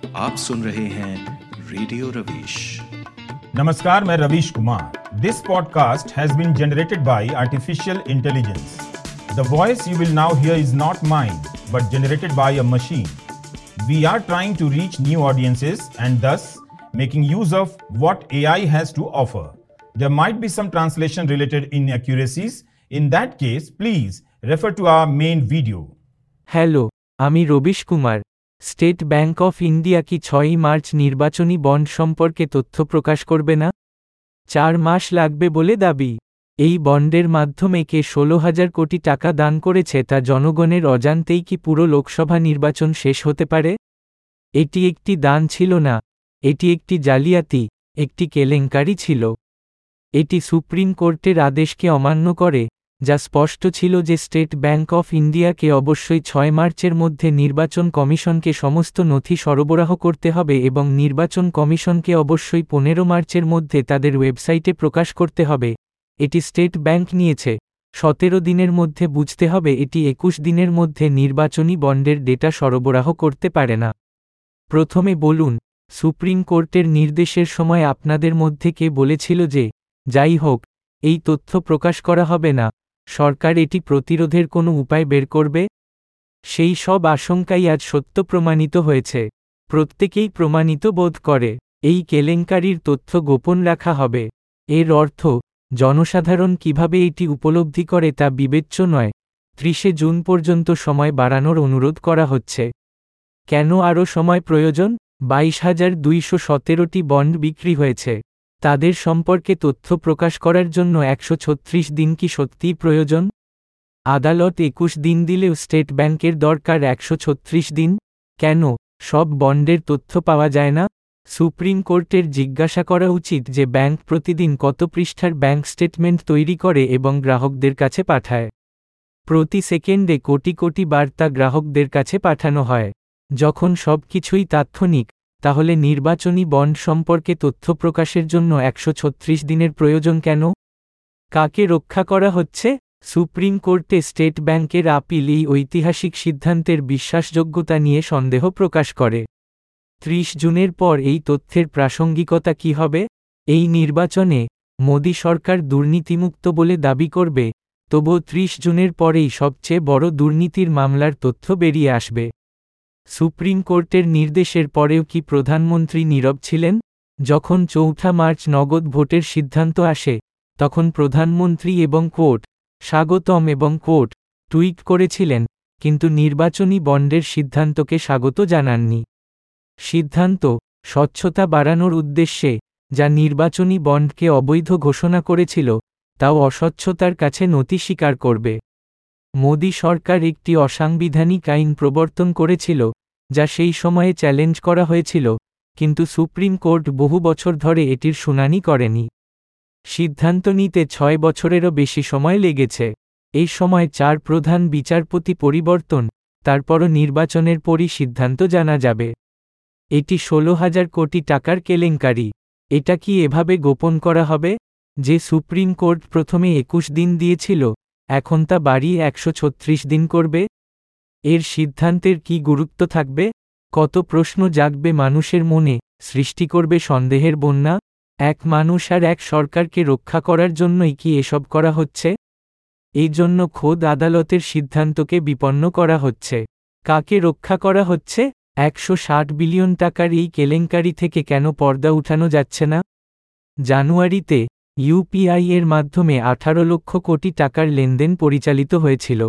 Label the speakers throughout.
Speaker 1: आप सुन रहे हैं रेडियो रवीश।
Speaker 2: नमस्कार, मैं Ravish Kumar. This podcast has been generated by artificial intelligence. The voice you will now hear is not mine but generated by a machine. We are trying to reach new audiences and thus making use of what AI has to offer. There might be some translation related inaccuracies. In that case, please refer to our main video.
Speaker 3: হ্যালো, আমি Ravish Kumar. State bank of India কি 6ই March নির্বাচনী bond সম্পর্কে তথ্য প্রকাশ করবে না? 4 মাস লাগবে বলে দাবি। এই বন্ডের মাধ্যমে কে 16,000 কোটি টাকা দান করেছে তা জনগণের অজান্তেই কি পুরো লোকসভা নির্বাচন শেষ হতে পারে? এটি একটি দান ছিল না, এটি একটি জালিয়াতি, একটি কেলেঙ্কারি ছিল। এটি সুপ্রিম কোর্টের আদেশকে অমান্য করে, যা স্পষ্ট ছিল যে স্টেট ব্যাংক অফ ইন্ডিয়াকে অবশ্যই 6 মার্চের মধ্যে নির্বাচন কমিশনকে সমস্ত নথি সরবরাহ করতে হবে এবং নির্বাচন কমিশনকে অবশ্যই 15 মার্চের মধ্যে তাদের ওয়েবসাইটে প্রকাশ করতে হবে। এটি স্টেট ব্যাংক নিয়েছে 17 দিনের মধ্যে বুঝতে হবে এটি 21 দিনের মধ্যে নির্বাচনী বন্ডের ডেটা সরবরাহ করতে পারে না। প্রথমে বলুন, সুপ্রিম কোর্টের নির্দেশের সময় আপনাদের মধ্যে কে বলেছিল যে, যাই হোক, এই তথ্য প্রকাশ করা হবে না, সরকার এটি প্রতিরোধের কোনো উপায় বের করবে? সেই সব আশঙ্কাই আজ সত্য প্রমাণিত হয়েছে। প্রত্যেকেই প্রমাণিত বোধ করে এই কেলেঙ্কারির তথ্য গোপন রাখা হবে। এর অর্থ, জনসাধারণ কিভাবে এটি উপলব্ধি করে তা বিবেচ্য নয়। 30 জুন পর্যন্ত সময় বাড়ানোর অনুরোধ করা হচ্ছে। কেন আরও সময় প্রয়োজন? 22,217টি বন্ড বিক্রি হয়েছে। তাদের সম্পর্কে তথ্য প্রকাশ করার জন্য 136 দিন কি সত্যিই প্রয়োজন? আদালত 21 দিন দিলেও স্টেট ব্যাংকের দরকার 136 দিন। কেন সব বন্ডের তথ্য পাওয়া যায় না? সুপ্রিম কোর্টের জিজ্ঞাসা করা উচিত যে ব্যাংক প্রতিদিন কত পৃষ্ঠার ব্যাংক স্টেটমেন্ট তৈরি করে এবং গ্রাহকদের কাছে পাঠায়। প্রতি সেকেন্ডে কোটি কোটি বার্তা গ্রাহকদের কাছে পাঠানো হয়। যখন সব কিছুই তাৎক্ষণিক, তাহলে নির্বাচনী বন্ড সম্পর্কে তথ্য প্রকাশের জন্য 136 দিনের প্রয়োজন কেন? কাকে রক্ষা করা হচ্ছে? সুপ্রিম কোর্টে স্টেট ব্যাংকের আপিল এই ঐতিহাসিক সিদ্ধান্তের বিশ্বাসযোগ্যতা নিয়ে সন্দেহ প্রকাশ করে। 30 জুনের পর এই তথ্যের প্রাসঙ্গিকতা কী হবে? এই নির্বাচনে মোদি সরকার দুর্নীতিমুক্ত বলে দাবি করবে, তবুও 30 জুনের পরেই সবচেয়ে বড় দুর্নীতির মামলার তথ্য বেরিয়ে আসবে। সুপ্রিম কোর্টের নির্দেশের পরেও কি প্রধানমন্ত্রী নীরব ছিলেন? যখন 4 মার্চ নগদ ভোটের সিদ্ধান্ত আসে, তখন প্রধানমন্ত্রী এবং কোর্ট, স্বাগতম এবং কোর্ট, টুইট করেছিলেন, কিন্তু নির্বাচনী বন্ডের সিদ্ধান্তকে স্বাগত জানাননি। সিদ্ধান্ত, স্বচ্ছতা বাড়ানোর উদ্দেশ্যে, যা নির্বাচনী বন্ডকে অবৈধ ঘোষণা করেছিল, তাও অস্বচ্ছতার কাছে নতি স্বীকার করবে। মোদি সরকার একটি অসাংবিধানিক আইন প্রবর্তন করেছিল, যা সেই সময়ে চ্যালেঞ্জ করা হয়েছিল, কিন্তু সুপ্রিম কোর্ট বহু বছর ধরে এটির শুনানি করেনি। সিদ্ধান্ত নিতে 6 বছরেরও বেশি সময় লেগেছে। এই সময় 4 প্রধান বিচারপতি পরিবর্তন, তারপরও নির্বাচনের পরই সিদ্ধান্ত জানা যাবে। এটি 16,000 কোটি টাকার কেলেঙ্কারি। এটা কি এভাবে গোপন করা হবে? যে সুপ্রিম কোর্ট প্রথমে 21 দিন দিয়েছিল, এখন তা বাড়িয়ে 136 দিন করবে? এর সিদ্ধান্তের কি গুরুত্ব থাকবে? কত প্রশ্ন জাগবে মানুষের মনে, সৃষ্টি করবে সন্দেহের বন্যা? এক মানুষ আর এক সরকারকে রক্ষা করার জন্যই কি এসব করা হচ্ছে? এই জন্য খোদ আদালতের সিদ্ধান্তকে বিপন্ন করা হচ্ছে। কাকে রক্ষা করা হচ্ছে? 160 বিলিয়ন টাকার এই কেলেঙ্কারি থেকে কেন পর্দা উঠানো যাচ্ছে না? জানুয়ারিতে ইউপিআই এর মাধ্যমে 18 লক্ষ কোটি টাকার লেনদেন পরিচালিত হয়েছিল।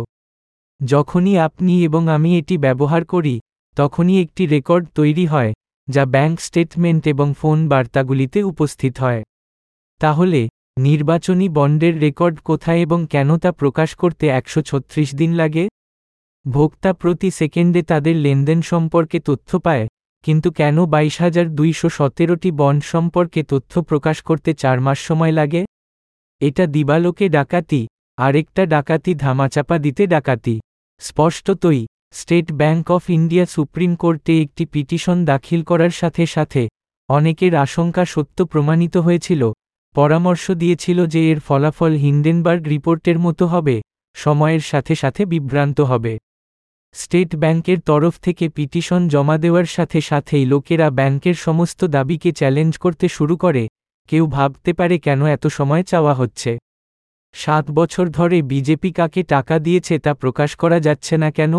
Speaker 3: যখনই আপনি এবং আমি এটি ব্যবহার করি, তখনই একটি রেকর্ড তৈরি হয়, যা ব্যাংক স্টেটমেন্ট এবং ফোন বার্তাগুলিতে উপস্থিত হয়। তাহলে, নির্বাচনী বন্ডের রেকর্ড কোথায় এবং কেন তা প্রকাশ করতে 136 দিন লাগে? ভোক্তা প্রতি সেকেন্ডে তাদের লেনদেন সম্পর্কে তথ্য পায়, কিন্তু কেন 22,217টি বন্ড সম্পর্কে তথ্য প্রকাশ করতে 4 মাস সময় লাগে? এটা দিবালোকে ডাকাতি, আরেকটা ডাকাতি ধামাচাপা দিতে ডাকাতি। স্পষ্টতই, state bank of India supreme কোর্টে একটি পিটিশন দাখিল করার সাথে সাথে, অনেকের আশঙ্কা সত্য প্রমাণিত হয়েছিল, পরামর্শ দিয়েছিল যে এর ফলাফল হিন্ডেনবার্গ রিপোর্টের মতো হবে, সময়ের সাথে সাথে বিভ্রান্ত হবে। স্টেট ব্যাংকের তরফ থেকে পিটিশন জমা দেওয়ার সাথে সাথেই লোকেরা ব্যাংকের সমস্ত দাবিকে চ্যালেঞ্জ করতে শুরু করে। কেউ ভাবতে পারে কেন এত সময় চাওয়া হচ্ছে? 7 বছর ধরে বিজেপি কাকে টাকা দিয়েছে তা প্রকাশ করা যাচ্ছে না কেন?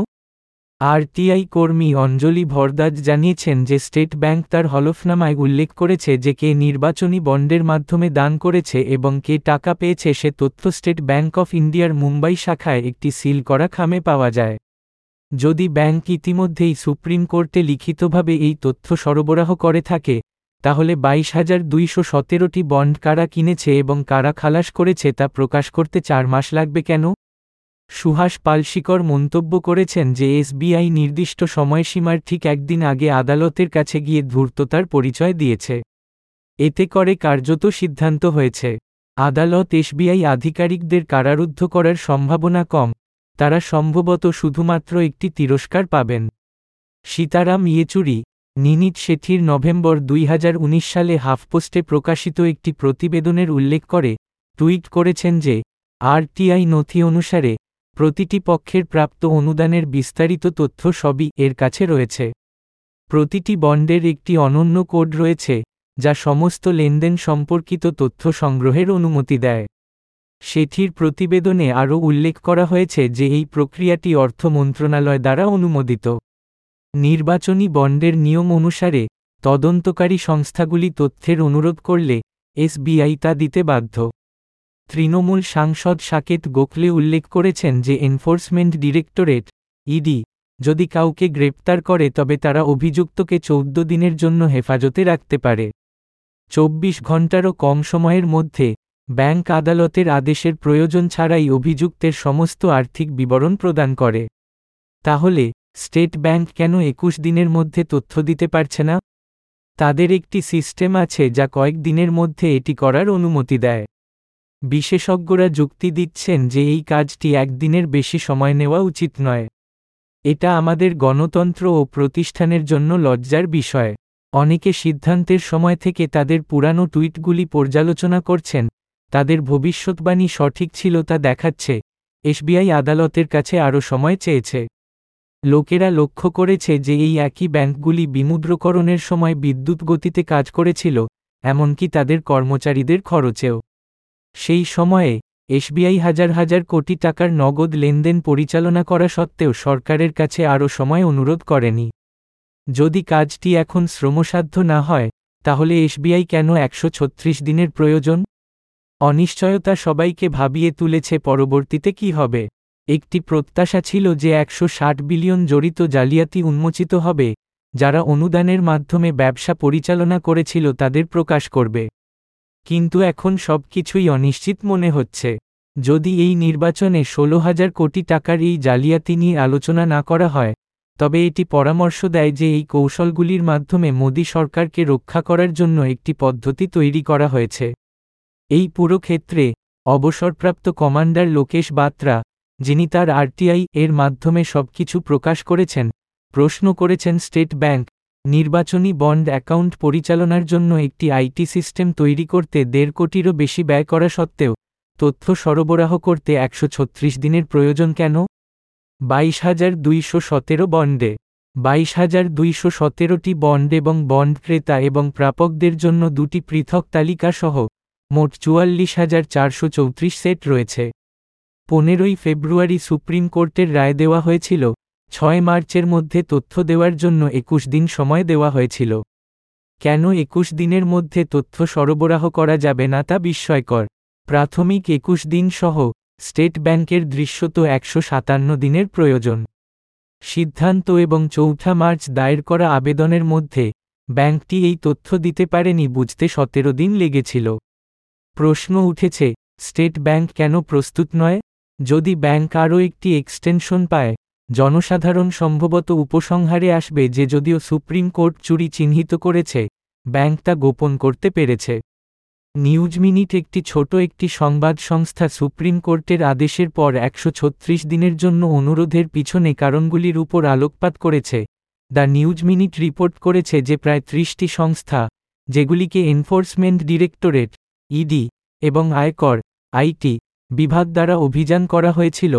Speaker 3: আরটিআই কর্মী অঞ্জলি ভরদ্বাজ জানিয়েছেন যে স্টেট ব্যাংক তার হলফনামায় উল্লেখ করেছে যে কে নির্বাচনী বন্ডের মাধ্যমে দান করেছে এবং কে টাকা পেয়েছে সে তথ্য স্টেট ব্যাংক অফ ইন্ডিয়ার মুম্বাই শাখায় একটি সিল করা খামে পাওয়া যায়। যদি ব্যাংক ইতিমধ্যেই সুপ্রিম কোর্টে লিখিতভাবে এই তথ্য সরবরাহ করে থাকে, তাহলে 22,217টি বন্ড কারা কিনেছে এবং কারা খালাস করেছে তা প্রকাশ করতে 4 মাস লাগবে কেন? সুহাস পালশিকর মন্তব্য করেছেন যে এসবিআই নির্দিষ্ট সময়সীমার ঠিক একদিন আগে আদালতের কাছে গিয়ে ধূর্ততার পরিচয় দিয়েছে। এতে করে কার্যত সিদ্ধান্ত হয়েছে। আদালত এসবিআই আধিকারিকদের কারারুদ্ধ করার সম্ভাবনা কম, তারা সম্ভবত শুধুমাত্র একটি তিরস্কার পাবেন। সীতারাম ইয়েচুরি, নিনীত শেঠির নভেম্বর 2019 সালে হাফপোস্টে প্রকাশিত একটি প্রতিবেদনের উল্লেখ করে টুইট করেছেন যে আরটিআই নথি অনুসারে প্রতিটি পক্ষের প্রাপ্ত অনুদানের বিস্তারিত তথ্য সবই এর কাছে রয়েছে। প্রতিটি বন্ডের একটি অনন্য কোড রয়েছে যা সমস্ত লেনদেন সম্পর্কিত তথ্য সংগ্রহের অনুমতি দেয়। শেঠির প্রতিবেদনে আরও উল্লেখ করা হয়েছে যে এই প্রক্রিয়াটি অর্থ মন্ত্রণালয় দ্বারা অনুমোদিত। নির্বাচনী বন্ডের নিয়ম অনুসারে তদন্তকারী সংস্থাগুলি তথ্যের অনুরোধ করলে এসবিআই তা দিতে বাধ্য। তৃণমূল সাংসদ সাকেত গোখলে উল্লেখ করেছেন যে এনফোর্সমেন্ট ডিরেক্টরেট ইডি যদি কাউকে গ্রেপ্তার করে তবে তারা অভিযুক্তকে 14 দিনের জন্য হেফাজতে রাখতে পারে। 24 ঘণ্টারও কম সময়ের মধ্যে ব্যাংক আদালতের আদেশের প্রয়োজন ছাড়াই অভিযুক্তের সমস্ত আর্থিক বিবরণ প্রদান করে। তাহলে স্টেট ব্যাংক কেন 21 দিনের মধ্যে তথ্য দিতে পারছে না? তাদের একটি সিস্টেম আছে যা কয়েক দিনের মধ্যে এটি করার অনুমতি দেয়। বিশেষজ্ঞরা যুক্তি দিচ্ছেন যে এই কাজটি একদিনের বেশি সময় নেওয়া উচিত নয়। এটা আমাদের গণতন্ত্র ও প্রতিষ্ঠানের জন্য লজ্জার বিষয়। অনেকে সিদ্ধান্তের সময় থেকে তাদের পুরানো টুইটগুলি পর্যালোচনা করছেন, তাদের ভবিষ্যৎবাণী সঠিক ছিল তা দেখাচ্ছে। এসবিআই আদালতের কাছে আরও সময় চেয়েছে। লোকেরা লক্ষ্য করেছে যে এই একই ব্যাংকগুলি বিমুদ্রকরণের সময় বিদ্যুৎ গতিতে কাজ করেছিল, এমনকি তাদের কর্মচারীদের খরচেও। সেই সময়ে এসবিআই হাজার হাজার কোটি টাকার নগদ লেনদেন পরিচালনা করা সত্ত্বেও সরকারের কাছে আরও সময় অনুরোধ করেনি। যদি কাজটি এখন শ্রমসাধ্য না হয়, তাহলে এসবিআই কেন 136 দিনের প্রয়োজন? অনিশ্চয়তা সবাইকে ভাবিয়ে তুলেছে পরবর্তীতে কি হবে। একটি প্রত্যাশা ছিল যে 160 বিলিয়ন জড়িত জালিয়াতি উন্মোচিত হবে, যারা অনুদানের মাধ্যমে ব্যবসা পরিচালনা করেছিল তাদের প্রকাশ করবে। কিন্তু এখন সবকিছুই অনিশ্চিত মনে হচ্ছে। যদি এই নির্বাচনে 16,000 কোটি টাকার এই জালিয়াতি নিয়ে আলোচনা না করা হয়, তবে এটি পরামর্শ দেয় যে এই কৌশলগুলির মাধ্যমে মোদি সরকারকে রক্ষা করার জন্য একটি পদ্ধতি তৈরি করা হয়েছে। এই পুরো ক্ষেত্রে অবসরপ্রাপ্ত কমান্ডার লোকেশ বাত্রা, যিনি তার আরটিআই এর মাধ্যমে সবকিছু প্রকাশ করেছেন, প্রশ্ন করেছেন স্টেট ব্যাংক নির্বাচনী বন্ড অ্যাকাউন্ট পরিচালনার জন্য একটি আইটি সিস্টেম তৈরি করতে 1.5 কোটিরও বেশি ব্যয় করা সত্ত্বেও তথ্য সরবরাহ করতে 136 দিনের প্রয়োজন কেন? 22,217 বন্ডে 22,217টি বন্ড এবং বন্ড ক্রেতা এবং প্রাপকদের জন্য 2টি পৃথক তালিকা সহ মোট 44,434 সেট রয়েছে। 15ই ফেব্রুয়ারি সুপ্রিম কোর্টের রায় দেওয়া হয়েছিল। 6 মার্চের মধ্যে তথ্য দেওয়ার জন্য 21 দিন সময় দেওয়া হয়েছিল। কেন 21 দিনের মধ্যে তথ্য সরবরাহ করা যাবে না তা বিস্ময়কর। প্রাথমিক 21 দিন সহ স্টেট ব্যাংকের দৃশ্যত 157 দিনের প্রয়োজন। সিদ্ধান্ত এবং 4 মার্চ দায়ের করা আবেদনের মধ্যে ব্যাংকটি এই তথ্য দিতে পারেনি বুঝতে 17 দিন লেগেছিল। প্রশ্ন উঠেছে, স্টেট ব্যাংক কেন প্রস্তুত নয়? যদি ব্যাংক আরও একটি এক্সটেনশন পায়, জনসাধারণ সম্ভবত উপসংহারে আসবে যে যদিও সুপ্রিম কোর্ট চুরি চিহ্নিত করেছে, ব্যাংক তা গোপন করতে পেরেছে। নিউজ মিনিট একটি সংবাদ সংস্থা সুপ্রিম কোর্টের আদেশের পর 136 দিনের জন্য অনুরোধের পিছনে কারণগুলির উপর আলোকপাত করেছে। দ্য নিউজ মিনিট রিপোর্ট করেছে যে প্রায় 30টি সংস্থা, যেগুলিকে এনফোর্সমেন্ট ডিরেক্টরেট ইডি এবং আয়কর আইটি বিভাগ দ্বারা অভিযান করা হয়েছিল,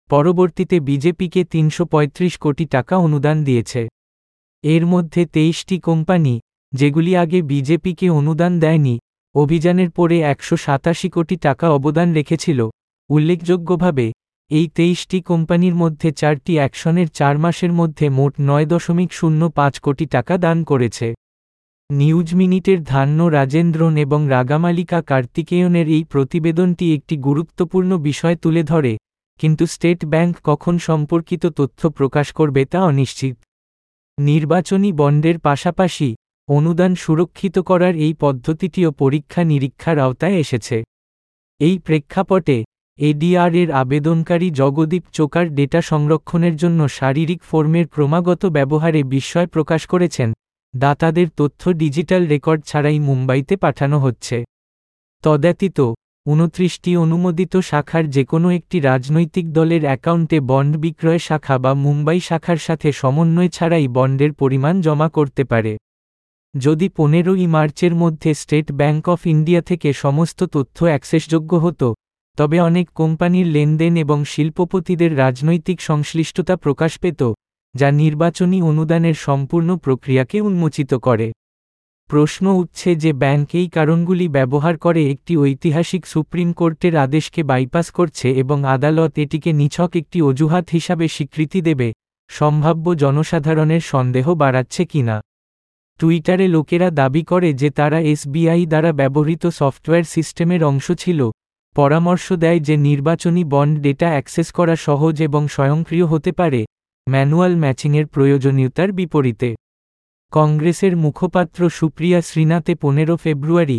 Speaker 3: পরবর্তীতে বিজেপিকে ৩৩৫ কোটি টাকা অনুদান দিয়েছে। এর মধ্যে ২৩টি কোম্পানি, যেগুলি আগে বিজেপিকে অনুদান দেয়নি, অভিযানের পরে ১৮৭ কোটি টাকা অবদান রেখেছিল। উল্লেখযোগ্যভাবে, এই ২৩টি কোম্পানির মধ্যে ৪টি অ্যাকশনের ৪ মাসের মধ্যে মোট ৯.০৫ কোটি টাকা দান করেছে। নিউজ মিনিটের ধান্য রাজেন্দ্রন এবং রাগামালিকা কার্তিকেয়নের এই প্রতিবেদনটি একটি গুরুত্বপূর্ণ বিষয় তুলে ধরে, কিন্তু স্টেট ব্যাংক কখন সম্পর্কিত তথ্য প্রকাশ করবে তা অনিশ্চিত। নির্বাচনী বন্ডের পাশাপাশি অনুদান সুরক্ষিত করার এই পদ্ধতিটিও পরীক্ষা-নিরীক্ষার আওতায় এসেছে। এই প্রেক্ষাপটে এডিআর এর আবেদনকারী জগদীপ চোকার ডেটা সংরক্ষণের জন্য শারীরিক ফর্মের ক্রমাগত ব্যবহারে বিস্ময় প্রকাশ করেছেন। দাতাদের তথ্য ডিজিটাল রেকর্ড ছাড়াই মুম্বাইতে পাঠানো হচ্ছে। তদ্ব্যতীত ২৯টি অনুমোদিত শাখার যেকোনো একটি রাজনৈতিক দলের অ্যাকাউন্টে বন্ড বিক্রয় শাখা বা মুম্বাই শাখার সাথে সমন্বয় ছাড়াই বন্ডের পরিমাণ জমা করতে পারে। যদি ১৫ই মার্চের মধ্যে স্টেট ব্যাংক অফ ইন্ডিয়া থেকে সমস্ত তথ্য অ্যাক্সেসযোগ্য হতো, তবে অনেক কোম্পানির লেনদেন এবং শিল্পপতিদের রাজনৈতিক সংশ্লিষ্টতা প্রকাশ পেত, যা নির্বাচনী অনুদানের সম্পূর্ণ প্রক্রিয়াকে উন্মোচিত করে। প্রশ্ন উঠছে যে ব্যাংক এই কারণগুলি ব্যবহার করে একটি ঐতিহাসিক সুপ্রিম কোর্টের আদেশকে বাইপাস করছে এবং আদালত এটিকে নিছক একটি অজুহাত হিসাবে স্বীকৃতি দেবে, সম্ভাব্য জনসাধারণের সন্দেহ বাড়াচ্ছে কিনা। টুইটারে লোকেরা দাবি করে যে তারা এসবিআই দ্বারা ব্যবহৃত সফটওয়্যার সিস্টেমের অংশ ছিল, পরামর্শ দেয় যে নির্বাচনী বন্ড ডেটা অ্যাক্সেস করা সহজ এবং স্বয়ংক্রিয় হতে পারে, ম্যানুয়াল ম্যাচিংয়ের প্রয়োজনীয়তার বিপরীতে। কংগ্রেসের মুখপাত্র সুপ্রিয়া শ্রীনাথে ১৫ ফেব্রুয়ারি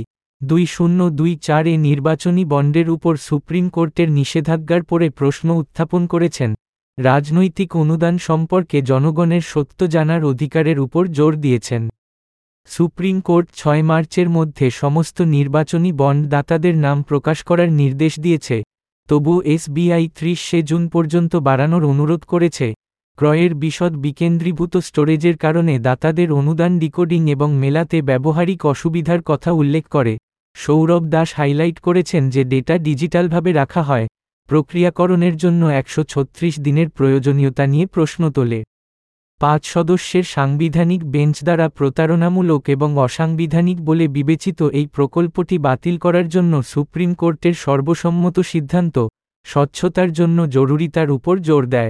Speaker 3: ২০২৪ নির্বাচনী বন্ডের উপর সুপ্রিম কোর্টের নিষেধাজ্ঞার পরে প্রশ্ন উত্থাপন করেছেন, রাজনৈতিক অনুদান সম্পর্কে জনগণের সত্য জানার অধিকারের উপর জোর দিয়েছেন। সুপ্রিম কোর্ট ৬ মার্চের মধ্যে সমস্ত নির্বাচনী বন্ড দাতাদের নাম প্রকাশ করার নির্দেশ দিয়েছে, তবুও এসবিআই ৩০ জুন পর্যন্ত বাড়ানোর অনুরোধ করেছে। ক্রয়ের বিশদ বিকেন্দ্রীভূত স্টোরেজের কারণে দাতাদের অনুদান ডিকোডিং এবং মেলাতে ব্যবহারিক অসুবিধার কথা উল্লেখ করে সৌরভ দাস হাইলাইট করেছেন যে ডেটা ডিজিটালভাবে রাখা হয়, প্রক্রিয়াকরণের জন্য ১৩৬ দিনের প্রয়োজনীয়তা নিয়ে প্রশ্ন তোলে। ৫ সদস্যের সাংবিধানিক বেঞ্চ দ্বারা প্রতারণামূলক এবং অসাংবিধানিক বলে বিবেচিত এই প্রকল্পটি বাতিল করার জন্য সুপ্রিম কোর্টের সর্বসম্মত সিদ্ধান্ত, স্বচ্ছতার জন্য জরুরিতার উপর জোর দেয়।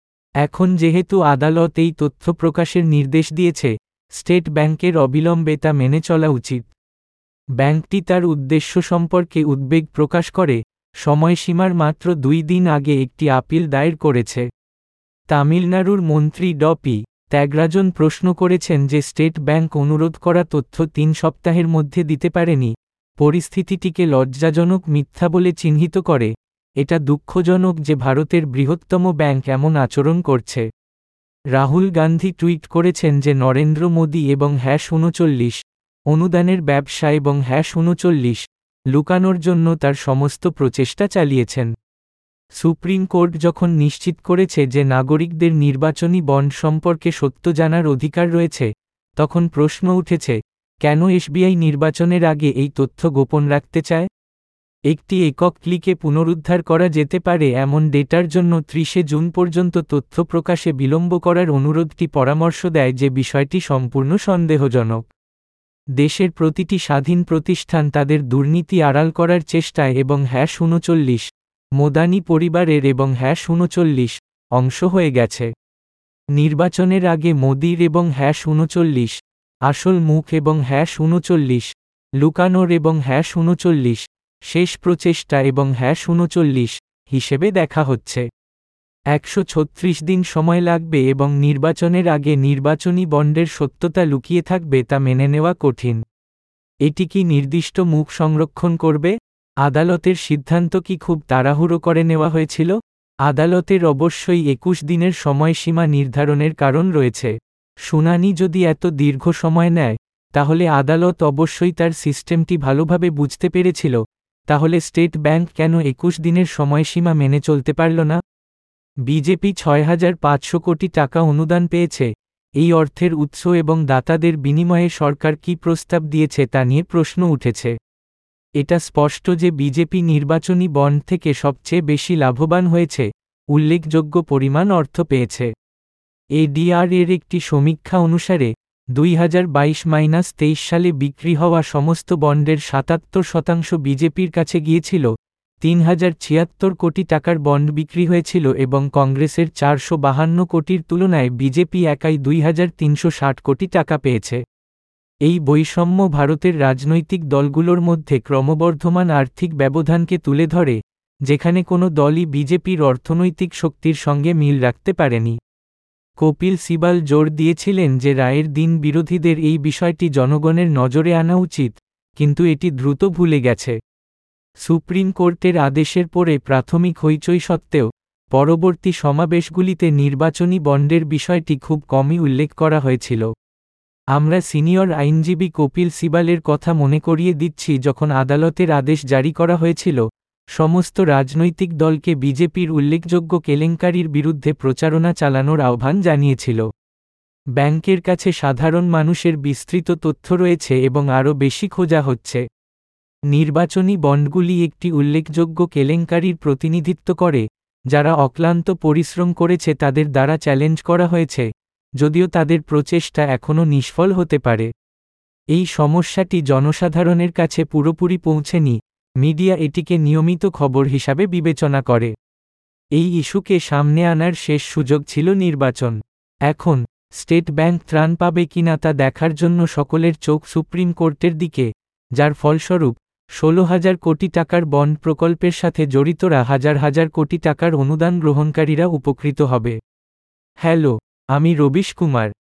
Speaker 3: এখন যেহেতু আদালত এই তথ্য প্রকাশের নির্দেশ দিয়েছে, স্টেট ব্যাংকের অবিলম্বে তা মেনে চলা উচিত। ব্যাংকটি তার উদ্দেশ্য সম্পর্কে উদ্বেগ প্রকাশ করে সময়সীমার মাত্র ২ দিন আগে একটি আপিল দায়ের করেছে। তামিলনাড়ুর মন্ত্রী পি. ত্যাগরাজন প্রশ্ন করেছেন যে স্টেট ব্যাংক অনুরোধ করা তথ্য ৩ সপ্তাহের মধ্যে দিতে পারেনি, পরিস্থিতিটিকে লজ্জাজনক মিথ্যা বলে চিহ্নিত করে। এটা দুঃখজনক যে ভারতের বৃহত্তম ব্যাংক এমন আচরণ করছে। রাহুল গান্ধী টুইট করেছেন যে নরেন্দ্র মোদী এবং #৩৯ অনুদানের ব্যবসা এবং #৩৯ লুকানোর জন্য তার সমস্ত প্রচেষ্টা চালিয়েছেন। সুপ্রিম কোর্ট যখন নিশ্চিত করেছে যে নাগরিকদের নির্বাচনী বন্ড সম্পর্কে সত্য জানার অধিকার রয়েছে, তখন প্রশ্ন উঠেছে, কেন এসবিআই নির্বাচনের আগে এই তথ্য গোপন রাখতে চায়? একটি একক ক্লিকে পুনরুদ্ধার করা যেতে পারে এমন ডেটার জন্য ৩০ জুন পর্যন্ত তথ্য প্রকাশে বিলম্ব করার অনুরোধটি পরামর্শ দেয় যে বিষয়টি সম্পূর্ণ সন্দেহজনক। দেশের প্রতিটি স্বাধীন প্রতিষ্ঠান তাদের দুর্নীতি আড়াল করার চেষ্টায় এবং #৩৯ মোদানি পরিবারের এবং #৩৯ অংশ হয়ে গেছে। নির্বাচনের আগে মোদির এবং #৩৯ আসল মুখ এবং #৩৯ লুকানোর এবং #৩৯ শেষ প্রচেষ্টা এবং #৩৯ হিসেবে দেখা হচ্ছে। ১৩৬ দিন সময় লাগবে এবং নির্বাচনের আগে নির্বাচনী বন্ডের সত্যতা লুকিয়ে থাকবে তা মেনে নেওয়া কঠিন। এটি কি নির্দিষ্ট মুখ সংরক্ষণ করবে? আদালতের সিদ্ধান্ত কি খুব তাড়াহুড়ো করে নেওয়া হয়েছিল? আদালতের অবশ্যই ২১ দিনের সময়সীমা নির্ধারণের কারণ রয়েছে। শুনানি যদি এত দীর্ঘ সময় নেয়, তাহলে আদালত অবশ্যই তার সিস্টেমটি ভালোভাবে বুঝতে পেরেছিল। তাহলে স্টেট ব্যাংক কেন ২১ দিনের সময়সীমা মেনে চলতে পারল না? বিজেপি ৬,৫০০ কোটি টাকা অনুদান পেয়েছে। এই অর্থের উৎস এবং দাতাদের বিনিময়ে সরকার কী প্রস্তাব দিয়েছে তা নিয়ে প্রশ্ন উঠেছে। এটা স্পষ্ট যে বিজেপি নির্বাচনী বন্ড থেকে সবচেয়ে বেশি লাভবান হয়েছে। উল্লেখযোগ্য পরিমাণ অর্থ পেয়েছে। এডিআর এর একটি সমীক্ষা অনুসারে 2022-23 সালে বিক্রি হওয়া সমস্ত বন্ডের 77% বিজেপির কাছে গিয়েছিল, 3076 কোটি টাকার বন্ড বিক্রি হয়েছিল এবং কংগ্রেসের 452 কোটির তুলনায় বিজেপি একাই 2360 কোটি টাকা পেয়েছে। এই বৈষম্য ভারতের রাজনৈতিক দলগুলোর মধ্যে ক্রমবর্ধমান আর্থিক ব্যবধানকে তুলে ধরে, যেখানে কোনো দলই বিজেপির অর্থনৈতিক শক্তির সঙ্গে মিল রাখতে পারেনি। কপিল সিবাল জোর দিয়েছিলেন যে রায়ের দিন বিরোধীদের এই বিষয়টি জনগণের নজরে আনা উচিত, কিন্তু এটি দ্রুত ভুলে গেছে। সুপ্রিম কোর্টের আদেশের পরে প্রাথমিক হইচই সত্ত্বেও, পরবর্তী সমাবেশগুলিতে নির্বাচনী বন্ডের বিষয়টি খুব কমই উল্লেখ করা হয়েছিল। আমরা সিনিয়র আইনজীবী কপিল সিবালের কথা মনে করিয়ে দিচ্ছি যখন আদালতের আদেশ জারি করা হয়েছিল, সমস্ত রাজনৈতিক দলকে বিজেপির উল্লেখযোগ্য কেলেঙ্কারির বিরুদ্ধে প্রচারণা চালানোর আহ্বান জানিয়েছিল। ব্যাংকের কাছে সাধারণ মানুষের বিস্তৃত তথ্য রয়েছে এবং আরও বেশি খোঁজা হচ্ছে। নির্বাচনী বন্ডগুলি একটি উল্লেখযোগ্য কেলেঙ্কারির প্রতিনিধিত্ব করে, যারা অক্লান্ত পরিশ্রম করেছে তাদের দ্বারা চ্যালেঞ্জ করা হয়েছে, যদিও তাদের প্রচেষ্টা এখনও নিষ্ফল হতে পারে। এই সমস্যাটি জনসাধারণের কাছে পুরোপুরি পৌঁছেনি, মিডিয়া এটিকে নিয়মিত খবর হিসাবে বিবেচনা করে। এই ইস্যুকে সামনে আনার শেষ সুযোগ ছিল নির্বাচন। এখন, স্টেট ব্যাংক ত্রাণ পাবে কিনা তা দেখার জন্য সকলের চোখ সুপ্রিম কোর্টের দিকে, যার ফলস্বরূপ 16,000 কোটি টাকার বন্ড প্রকল্পের সাথে জড়িতরা হাজার হাজার কোটি টাকার অনুদান গ্রহণকারীরা উপকৃত হবে। হ্যালো, আমি রবিশ কুমার।